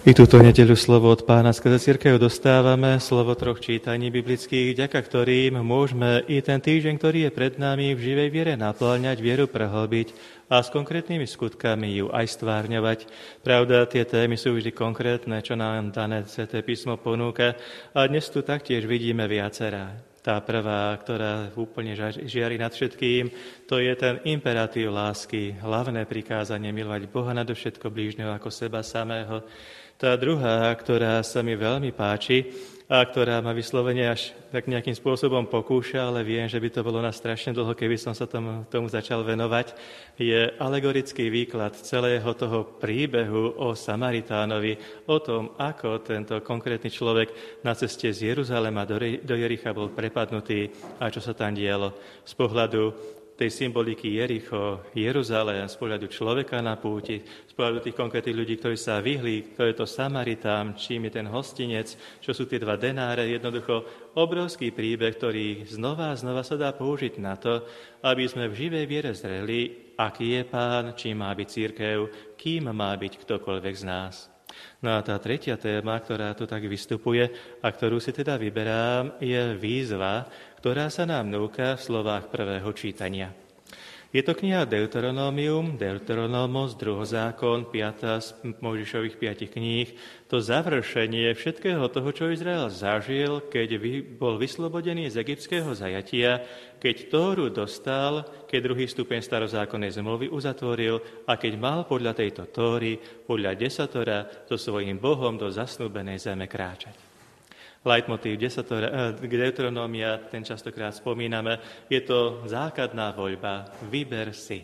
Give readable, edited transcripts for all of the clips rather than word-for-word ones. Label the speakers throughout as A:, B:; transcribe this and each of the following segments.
A: I túto nedeľu slovo od Pána skrze cirkev dostávame, slovo troch čítaní biblických, vďaka ktorým môžeme i ten týždeň, ktorý je pred nami, v živej viere naplňať, vieru prehlbiť a s konkrétnymi skutkami ju aj stvárňovať. Pravda, tie témy sú vždy konkrétne, čo nám dané Sväté písmo ponúka, a dnes tu taktiež vidíme viacerá. Tá prvá, ktorá úplne žiari nad všetkým, to je ten imperatív lásky, hlavné prikázanie milovať Boha nadovšetko blížneho ako seba samého. Tá druhá, ktorá sa mi veľmi páči a ktorá ma vyslovene až tak nejakým spôsobom pokúša, ale viem, že by to bolo na strašne dlho, keby som sa tomu začal venovať, je alegorický výklad celého toho príbehu o Samaritánovi, o tom, ako tento konkrétny človek na ceste z Jeruzalema do Jericha bol prepadnutý a čo sa tam dialo z pohľadu tej symboliky Jericho, Jeruzalém, z pohľadu človeka na púti, z pohľadu tých konkrétnych ľudí, ktorí sa vyhli, kto je to Samaritán, čím je ten hostinec, čo sú tie 2 denáre, jednoducho obrovský príbeh, ktorý znova a znova sa dá použiť na to, aby sme v živej viere zreli, aký je Pán, čím má byť cirkev, kým má byť ktokoľvek z nás. No a tá tretia téma, ktorá tu tak vystupuje a ktorú si teda vyberám, je výzva, ktorá sa nám núka v slovách prvého čítania. Je to kniha Deuteronomos, Druhozákon, 5. z Mojžišových 5 kníh, to završenie všetkého toho, čo Izrael zažil, keď bol vyslobodený z egyptského zajatia, keď Tóru dostal, keď druhý stupeň starozákonnej zmluvy uzatvoril a keď mal podľa tejto Tóry, podľa desatora, so svojím Bohom do zasnúbenej zeme kráčať. Leitmotív Deuteronomia, ten častokrát spomíname, je to základná voľba, vyber si.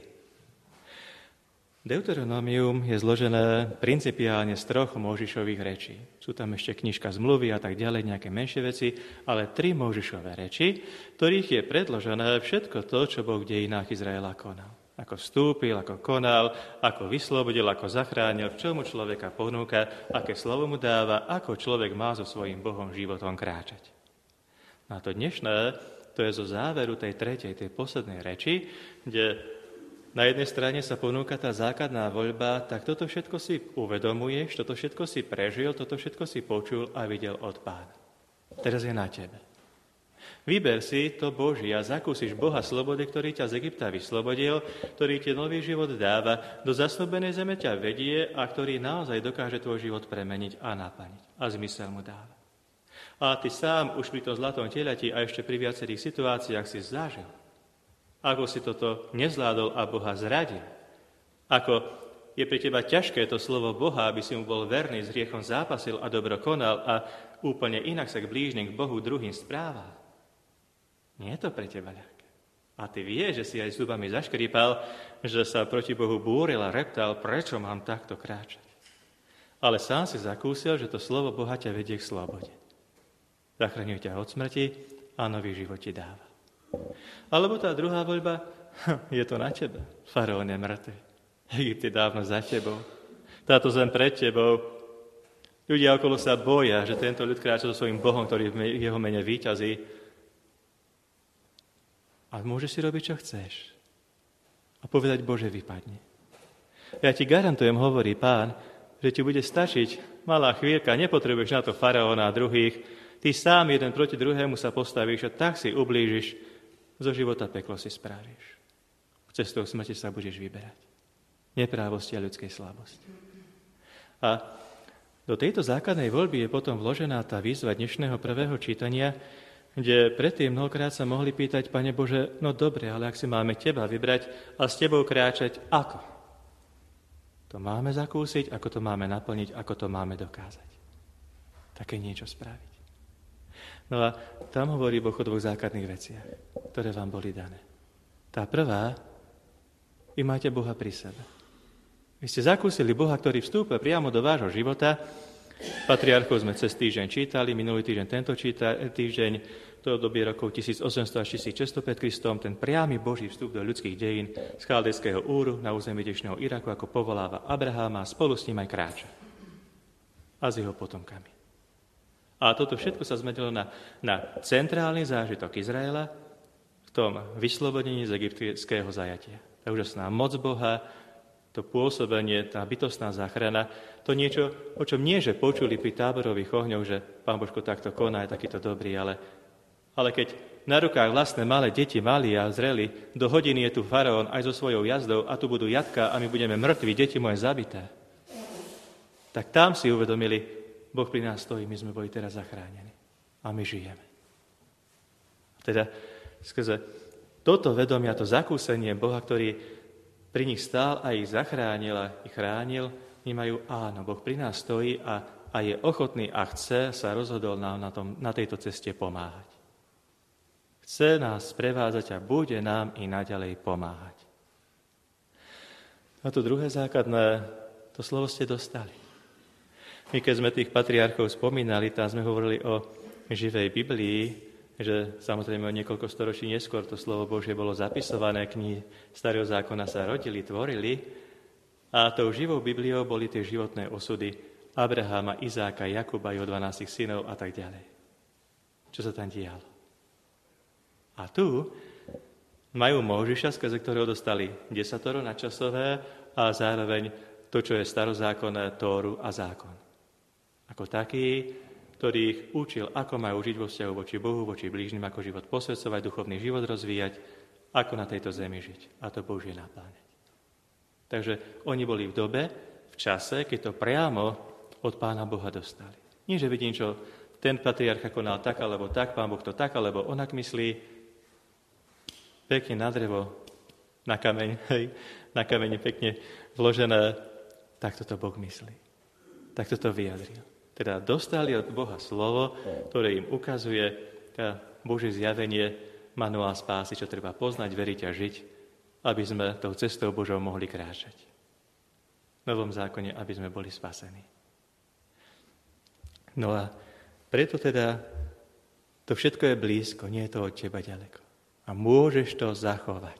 A: Deuteronomium je zložené principiálne z 3 Mojžišových rečí. Sú tam ešte knižka zmluvy a tak ďalej, nejaké menšie veci, ale 3 Mojžišové reči, ktorých je predložené všetko to, čo Boh v dejinách Izraela konal. Ako vstúpil, ako konal, ako vyslobodil, ako zachránil, v čomu človeka ponúka, aké slovo mu dáva, ako človek má so svojím Bohom životom kráčať. A to dnešné, to je zo záveru tej tretej, tej poslednej reči, kde na jednej strane sa ponúka tá základná voľba, tak toto všetko si uvedomuješ, toto všetko si prežil, toto všetko si počul a videl od Pána. Teraz je na tebe. Vyber si to Boží a zakúsiš Boha slobody, ktorý ťa z Egypta vyslobodil, ktorý ti nový život dáva, do zasnúbenej zeme ťa vedie a ktorý naozaj dokáže tvoj život premeniť a naplniť. A zmysel mu dáva. A ty sám už pri tom zlatom telati a ešte pri viacerých situáciách si zažil, ako si toto nezvládol a Boha zradil. Ako je pre teba ťažké to slovo Boha, aby si mu bol verný, s hriechom zápasil a dobro konal a úplne inak sa k blížnym, k Bohu druhým správal. Nie je to pre teba ľahké. A ty vieš, že si aj zubami zaškrípal, že sa proti Bohu búril a reptal, prečo mám takto kráčať. Ale sám si zakúsil, že to slovo Boha ťa vedie k slobode. Zachraňuje ťa od smrti a nový život ti dáva. Alebo tá druhá voľba, je to na tebe. Faraón je mŕtvy. Egypt je dávno za tebou. Táto zem pred tebou. Ľudia okolo sa boja, že tento ľud kráča so svojím Bohom, ktorý v jeho mene víťazí. A môžeš si robiť, čo chceš. A povedať, Bože, vypadni. Ja ti garantujem, hovorí Pán, že ti bude stačiť malá chvíľka, nepotrebuješ na to faraóna a druhých, ty sám jeden proti druhému sa postavíš a tak si ublížiš, zo života peklo si spravíš. Cestou smrti sa budeš vyberať. Neprávosti a ľudskej slabosti. A do tejto základnej voľby je potom vložená tá výzva dnešného prvého čítania, kde predtým mnohokrát sa mohli pýtať, Pane Bože, no dobre, ale ak si máme Teba vybrať a s Tebou kráčať, ako? To máme zakúsiť, ako to máme naplniť, ako to máme dokázať. Také niečo spraviť. No a tam hovorí Boh o 2 základných veciach, ktoré vám boli dané. Tá prvá, vy máte Boha pri sebe. Vy ste zakúsili Boha, ktorý vstúpil priamo do vášho života. Patriarchov sme cez týždeň čítali, minulý týždeň tento týždeň, to obdobie rokov 1800 až 1600 pred Kristom, ten priamy Boží vstup do ľudských dejín z Chaldejského Úru na území dnešného Iraku, ako povoláva Abraháma a spolu s ním aj kráča. A s jeho potomkami. A toto všetko sa zmenilo na centrálny zážitok Izraela v tom vyslobodení z egyptského zajatia. Tá úžasná moc Boha, to pôsobenie, tá bytostná záchrana, to niečo, o čom nie, že počuli pri táborových ohňoch, že Pán Božko takto koná, je takýto dobrý, ale keď na rukách vlastné malé deti mali a zreli, do hodiny je tu faraón aj so svojou jazdou a tu budú jatka a my budeme mŕtvi, deti moje zabité. Tak tam si uvedomili, Boh pri nás stojí, my sme boli teraz zachránení a my žijeme. Teda skrze toto vedomie a to zakúsenie Boha, ktorý pri nich stál a ich zachránil a ich chránil, vnímajú, áno, Boh pri nás stojí a je ochotný a chce, sa rozhodol nám na tejto ceste pomáhať. Chce nás prevádzať a bude nám i naďalej pomáhať. A to druhé základné, to slovo ste dostali. My keď sme tých patriarchov spomínali, tam sme hovorili o živej Biblii, že samozrejme o niekoľko storočí neskôr to slovo Božie bolo zapisované, knihy Starého zákona sa rodili, tvorili a tou živou Bibliou boli tie životné osudy Abraháma, Izáka, Jakuba, jeho 12 synov a tak ďalej. Čo sa tam dialo? A tu majú Mojžiša, skrze ktorého dostali 10 nadčasové a zároveň to, čo je starozákonné, Tóru a zákon. Ako taký, ktorý ich učil, ako majú žiť vo vzťahu voči Bohu, voči blížnym, ako život posvedzovať, duchovný život rozvíjať, ako na tejto zemi žiť a to Božie napláňať. Takže oni boli v dobe, v čase, keď to priamo od Pána Boha dostali. Nie, že vidím, čo ten patriarcha konal tak, alebo tak, Pán Boh to tak, alebo onak myslí, pekne na drevo, na kameň, hej, na kameni pekne vložené, tak toto Boh myslí. Tak toto vyjadril. Teda dostali od Boha slovo, ktoré im ukazuje Božie zjavenie, manuál spásy, čo treba poznať, veriť a žiť, aby sme tou cestou Božou mohli kráčať. V Novom zákone, aby sme boli spasení. No a preto teda to všetko je blízko, nie je to od teba ďaleko. A môžeš to zachovať.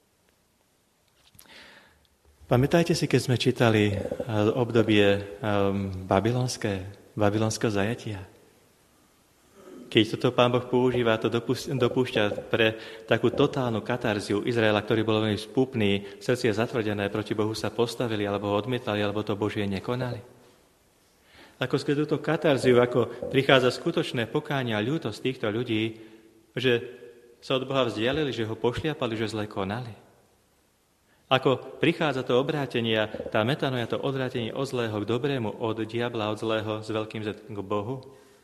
A: Pamätajte si, keď sme čítali obdobie babylonského zajatia. Keď toto Pán Boh používa, to dopúšťa pre takú totálnu katarziu Izraela, ktorý bol veľmi spúpný, srdcie zatvrdené, proti Bohu sa postavili, alebo odmietali, alebo to Božie nekonali. Ako skrze túto katarziu, ako prichádza skutočné pokánie a ľútosť týchto ľudí, že sa od Boha vzdialili, že ho pošliapali, že zle konali. Ako prichádza to obrátenie, tá metanoja, to odvrátenie od zlého k dobrému, od diabla, od zlého s veľkým Z k Bohu.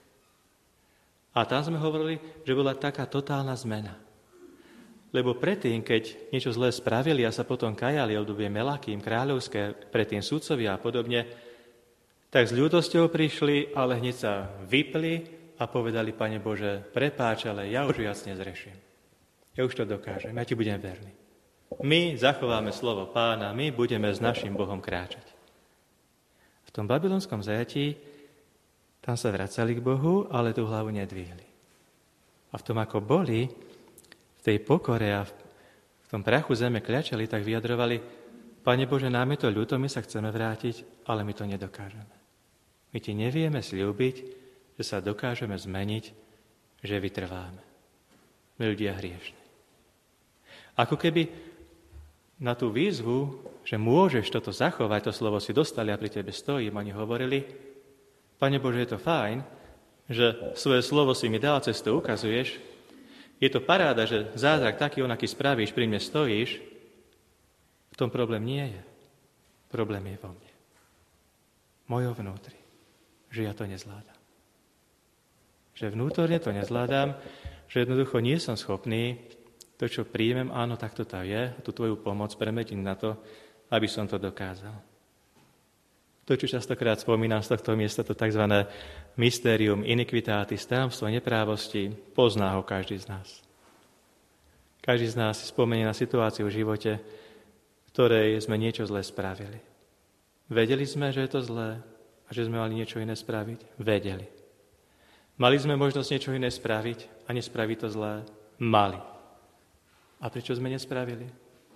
A: A tam sme hovorili, že bola taká totálna zmena. Lebo predtým, keď niečo zlé spravili a sa potom kajali, obdobie Melakým, kráľovské, predtým sudcovia a podobne, tak s ľútosťou prišli, ale hneď sa vypli a povedali, Pane Bože, prepáč, ale ja už viac nezreším. Ja už to dokážem, ja ti budem verný. My zachováme slovo Pána, my budeme s našim Bohom kráčať. V tom babylonskom zajatí tam sa vracali k Bohu, ale tú hlavu nedvihli. A v tom, ako boli, v tej pokore a v tom prachu zeme kľačali, tak vyjadrovali, Pane Bože, nám je to ľúto, my sa chceme vrátiť, ale my to nedokážeme. My ti nevieme sľúbiť, že sa dokážeme zmeniť, že vytrváme. My ľudia hriešni. Ako keby na tú výzvu, že môžeš toto zachovať, to slovo si dostali a pri tebe stojím, oni hovorili, Pane Bože, je to fajn, že svoje slovo si mi dal, cez to ukazuješ, je to paráda, že zázrak taký onaký spravíš, pri mne stojíš, v tom problém nie je. Problém je vo mne. Mojo vnútri, že ja to nezvládam. Že vnútorne to nezvládam, že jednoducho nie som schopný to, čo príjmem, áno, tak to tam je, tú tvoju pomoc premeniť na to, aby som to dokázal. To, čo častokrát spomínam z tohto miesta, to tzv. Mysterium iniquitatis, tajomstvo neprávosti, pozná ho každý z nás. Každý z nás si spomenie na situáciu v živote, v ktorej sme niečo zlé spravili. Vedeli sme, že je to zlé a že sme mali niečo iné spraviť? Vedeli. Mali sme možnosť niečo iné spraviť a nespraviť to zlé? Mali. A prečo sme nespravili?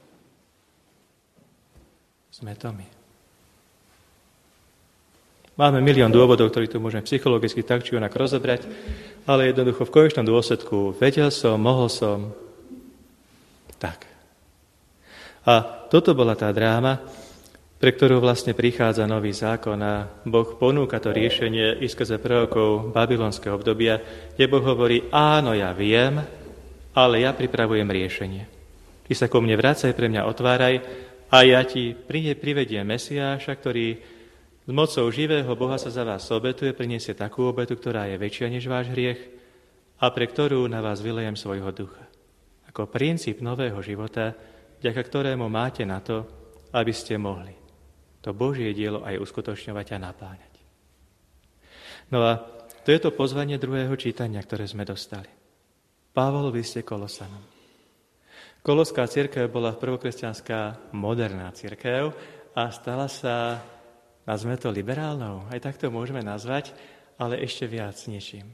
A: Sme to my. Máme milión dôvodov, ktorý tu môžeme psychologicky tak či onak rozobrať, ale jednoducho v konečnom dôsledku vedel som, mohol som. Tak. A toto bola tá dráma, pre ktorú vlastne prichádza nový zákon a Boh ponúka to riešenie i skrze prorokov babylonského obdobia, kde Boh hovorí, áno, ja viem, ale ja pripravujem riešenie. Ty sa ku mne vracaj, pre mňa otváraj a ja ti privediem Mesiáša, ktorý s mocou živého Boha sa za vás obetuje, priniesie takú obetu, ktorá je väčšia než váš hriech a pre ktorú na vás vylejem svojho ducha. Ako princíp nového života, vďaka ktorému máte na to, aby ste mohli to Božie dielo aj uskutočňovať a napáňať. No a to je to pozvanie druhého čítania, ktoré sme dostali. Pavol v liste Kolosanom. Koloská cirkev bola prvokresťanská moderná cirkev a stala sa, nazveme to liberálnou, aj tak to môžeme nazvať, ale ešte viac niečím.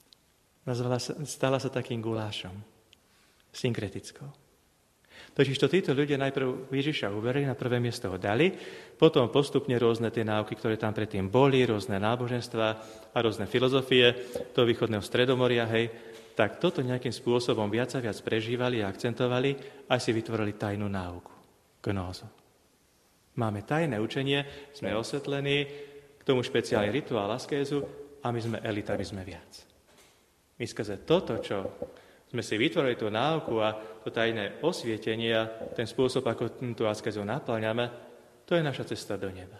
A: Stala sa takým gulášom, synkretickou. Totižto títo ľudia najprv Ježiša uverili, na prvé miesto ho dali, potom postupne rôzne tie náuky, ktoré tam predtým boli, rôzne náboženstva a rôzne filozofie toho východného stredomoria, tak toto nejakým spôsobom viac a viac prežívali a akcentovali a si vytvorili tajnú náuku, gnózu. Máme tajné učenie, sme osvetlení, k tomu špeciálny rituál askézu a my sme elita, my sme viac. My skrze toto, čo sme si vytvorili tú náuku a to tajné osvietenie a ten spôsob, ako tú askézu naplňame, to je naša cesta do neba.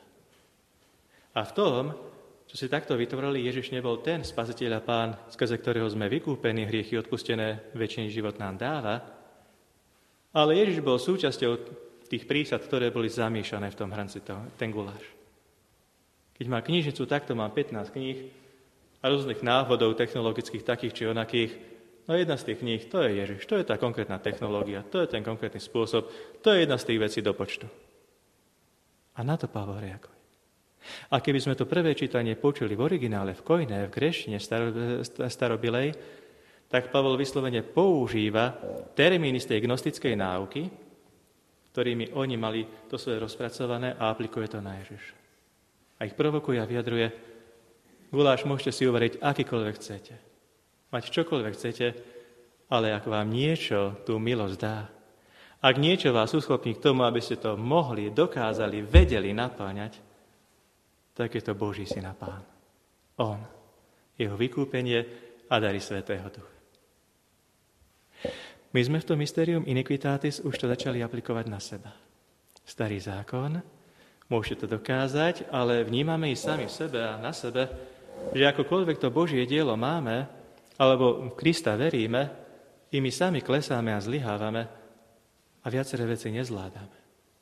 A: A v tom, čo si takto vytvorili, Ježiš nebol ten spasiteľ a pán, skrze ktorého sme vykúpení, hriechy odpustené, večný život nám dáva, ale Ježiš bol súčasťou tých prísad, ktoré boli zamiešané v tom hrnci, ten guláš. Keď má knižnicu, takto mám 15 kníh a rôznych návodov technologických, takých či onakých. No jedna z tých kníh, to je Ježiš, to je tá konkrétna technológia, to je ten konkrétny spôsob, to je jedna z tých vecí do počtu. A na to Pavol reaguje. A keby sme to prvé čítanie počuli v originále, v koine, v gréčtine starobilej, tak Pavol vyslovene používa termíny z tej gnostickej náuky, ktorými oni mali to svoje rozpracované a aplikuje to na Ježiša. A ich provokuje a vyjadruje, guláš môžete si uvariť akýkoľvek chcete. Mať čokoľvek chcete, ale ak vám niečo tú milosť dá, ak niečo vás uschopní k tomu, aby ste to mohli, dokázali, vedeli napáňať, tak je to Boží syn a Pán. On, jeho vykúpenie a dary Svätého Ducha. My sme v tom Mysterium Iniquitatis už to začali aplikovať na seba. Starý zákon, môžete to dokázať, ale vnímame i sami v sebe a na sebe, že akokoľvek to Božie dielo máme, alebo v Krista veríme, i my sami klesáme a zlyhávame a viaceré veci nezvládame.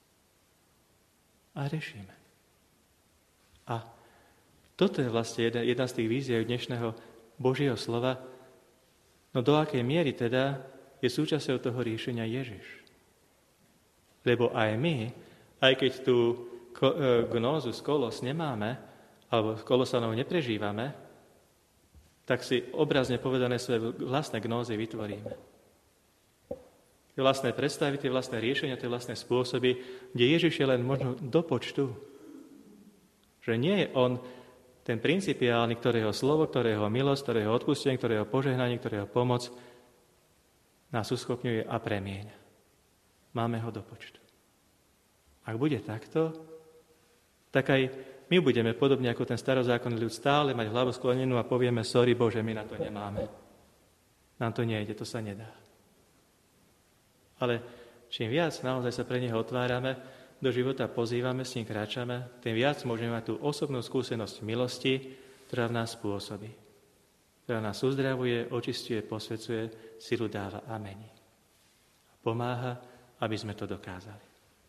A: A riešime. A toto je vlastne jedna z tých víziev dnešného Božieho slova. No do akej miery teda je súčasťou toho riešenia Ježiš? Lebo aj my, aj keď tú gnózu z Kolos nemáme, alebo z Kolosanov neprežívame, tak si obrazne povedané svoje vlastné gnózy vytvoríme. Tie vlastné predstavy, tie vlastné riešenia, tie vlastné spôsoby, kde Ježiš je len možno do počtu. Že nie je on ten principiálny, ktorého slovo, ktorého milosť, ktorého odpustenie, ktorého požehnanie, ktorého pomoc nás uschopňuje a premieňa. Máme ho do počtu. Ak bude takto, tak aj my budeme podobne ako ten starozákonný ľud stále mať hlavu sklonenú a povieme, sorry Bože, my na to nemáme. Nám to nejde, to sa nedá. Ale čím viac naozaj sa pre neho otvárame, do života pozývame, s ním kráčame, tým viac môžeme mať tú osobnú skúsenosť milosti, ktorá v nás pôsobí. Ktorá nás uzdravuje, očisťuje, posvecuje, silu dáva a mení. Pomáha, aby sme to dokázali.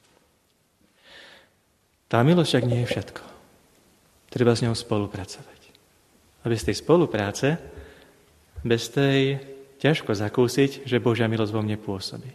A: Tá milosť však nie je všetko. Treba s ňou spolupracovať. A bez tej spolupráce, bez tej ťažko zakúsiť, že Božia milosť vo mne pôsobí.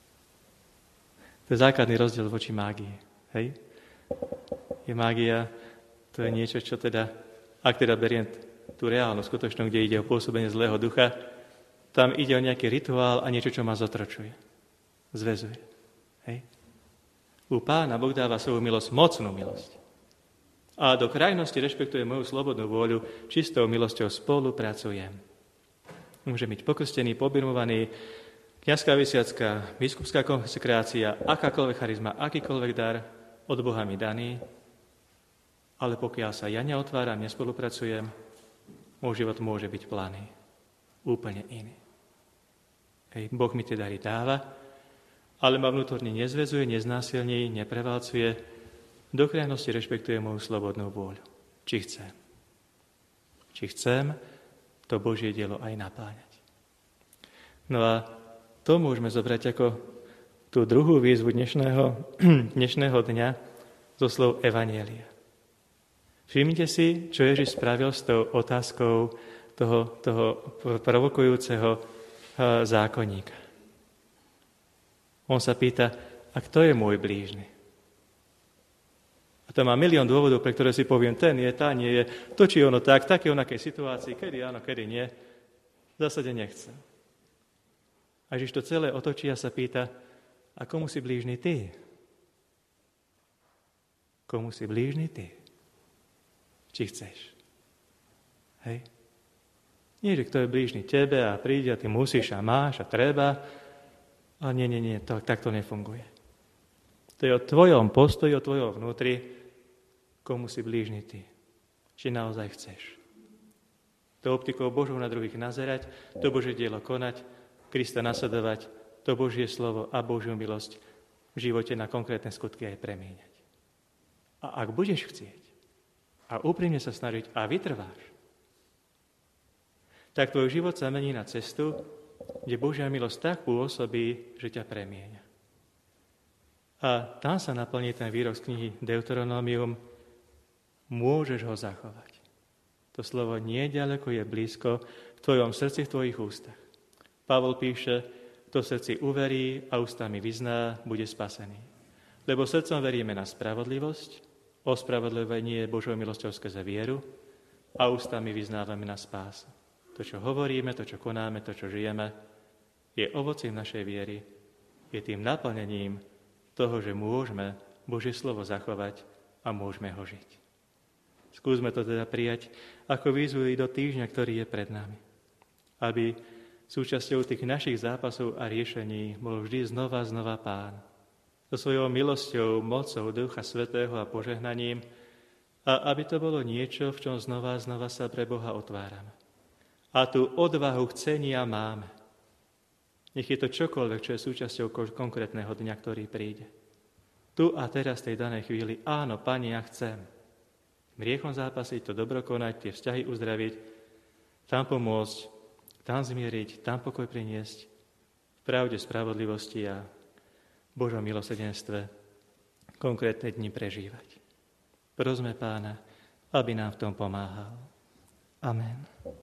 A: To je základný rozdiel voči mágii. Hej? Je mágia, to je niečo, čo teda, ak teda beriem tú reálnu skutočnú, kde ide o pôsobenie zlého ducha, tam ide o nejaký rituál a niečo, čo ma zotročuje. Zväzuje. Hej? U Pána Boh dáva svoju milosť, mocnú milosť. A do krajnosti rešpektuje moju slobodnú vôľu, čistou milosťou spolupracujem. Môže byť pokrstený, pobirmovaný, kňazská vysviacka, biskupská konsekrácia, akákoľvek charizma, akýkoľvek dar, od Boha mi daný, ale pokiaľ sa ja neotváram, nespolupracujem, môj život môže byť planý. Úplne iný. Hej, Boh mi tie dary dáva, ale ma vnútorne nezväzuje, neznásilní, neprevalcuje, do krajnosti rešpektuje moju slobodnú vôľu. Či chcem. Či chcem to Božie dielo aj napáňať. No a to môžeme zobrať ako tú druhú výzvu dnešného dňa zo slov Evanjelia. Všimnite si, čo Ježiš spravil s tou otázkou toho provokujúceho zákonníka. On sa pýta, a kto je môj blížny? A to má milión dôvodov, pre ktoré si poviem, ten je, tá nie je, to či ono tak, také onakej situácii, kedy áno, kedy nie. V zásade nechcem. A Ježiš to celé otočí a sa pýta, a komu si blížny ty? Komu si blížny ty? Či chceš? Hej? Nie, že kto je blížny tebe a príde a ty musíš a máš a treba. Ale nie, tak to nefunguje. To je o tvojom postoji, o tvojom vnútri, komu si blížny ty. Či naozaj chceš. To optikou Božou na druhých nazerať, to Božie dielo konať, Krista nasledovať, to Božie slovo a Božiu milosť v živote na konkrétne skutky aj premieňať. A ak budeš chcieť a úprimne sa snažiť a vytrváš, tak tvoj život sa mení na cestu, kde Božia milosť tak pôsobí, že ťa premieňa. A tam sa naplní ten výrok z knihy Deuteronomium, môžeš ho zachovať. To slovo nie ďaleko, je blízko v tvojom srdci, v tvojich ústach. Pavol píše, kto v srdci uverí a ústami vyzná, bude spasený. Lebo srdcom veríme na spravodlivosť, ospravodlivenie je Božou milosťou skrze vieru a ústami vyznávame na spásu. To, čo hovoríme, to, čo konáme, to, čo žijeme, je ovocím našej viery, je tým naplnením toho, že môžeme Božie slovo zachovať a môžeme ho žiť. Skúsme to teda prijať ako výzvu do týždňa, ktorý je pred nami. Aby súčasťou tých našich zápasov a riešení bol vždy znova Pán. So svojou milosťou, mocou Ducha Svätého a požehnaním a aby to bolo niečo, v čom znova sa pre Boha otvárame. A tú odvahu chcenia máme. Nech je to čokoľvek, čo je súčasťou konkrétneho dňa, ktorý príde. Tu a teraz, tej danej chvíli, áno, Pane, ja chcem. Hriechom zápasiť, to dobro konať, tie vzťahy uzdraviť, tam pomôcť, tam zmieriť, tam pokoj priniesť, v pravde, spravodlivosti a Božom milosrdenstve konkrétne dni prežívať. Prosme Pána, aby nám v tom pomáhal. Amen.